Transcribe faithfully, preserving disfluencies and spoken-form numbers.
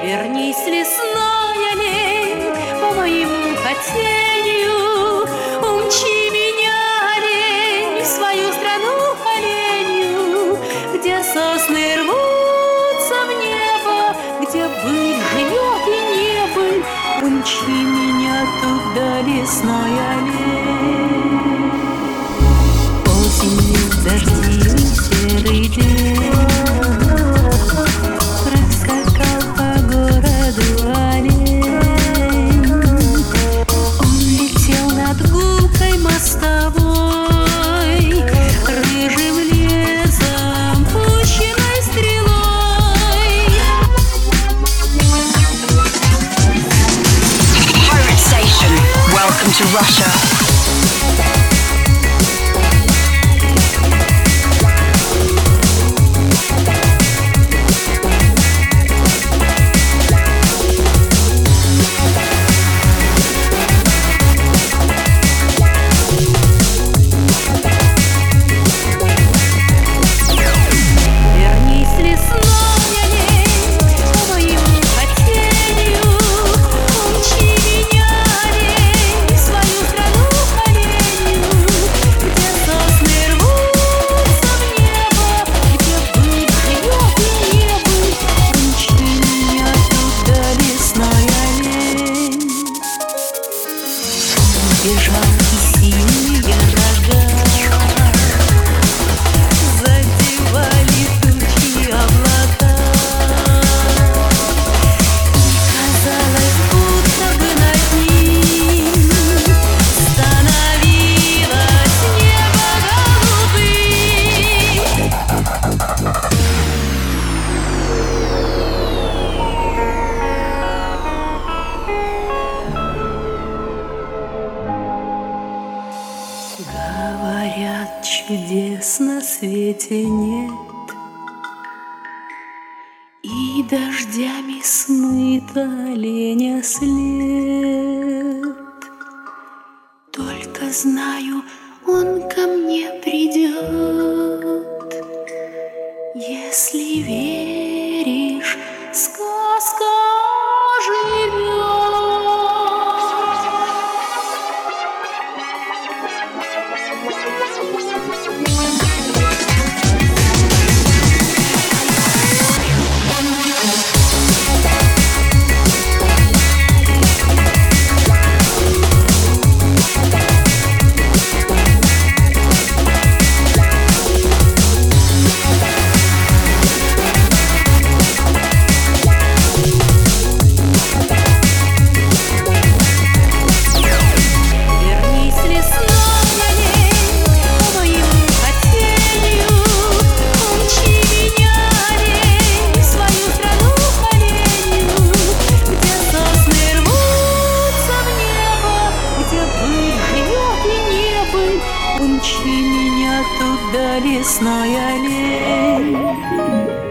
Вернись, лесной олень, по моему хотению, умчи меня, олень, в свою страну оленью, где сосны рвутся в небо, где быль живет и не быль. Умчи меня туда, лесной олень. Осенью дожди, серый день, проскакал по городу олень. Он летел над гулкой мостовой, рыжим лесом, пущенной стрелой. Pirate Station, welcome to Russia. Бежал и синие рога задевали тучи облака, и казалось, будто бы над ним становилось небо голубым. Говорят, чудес на свете нет, и дождями смыт оленя след. Только знаю, он ко мне придет. Если веришь, сказка живет. Умчи меня туда, лесной олень.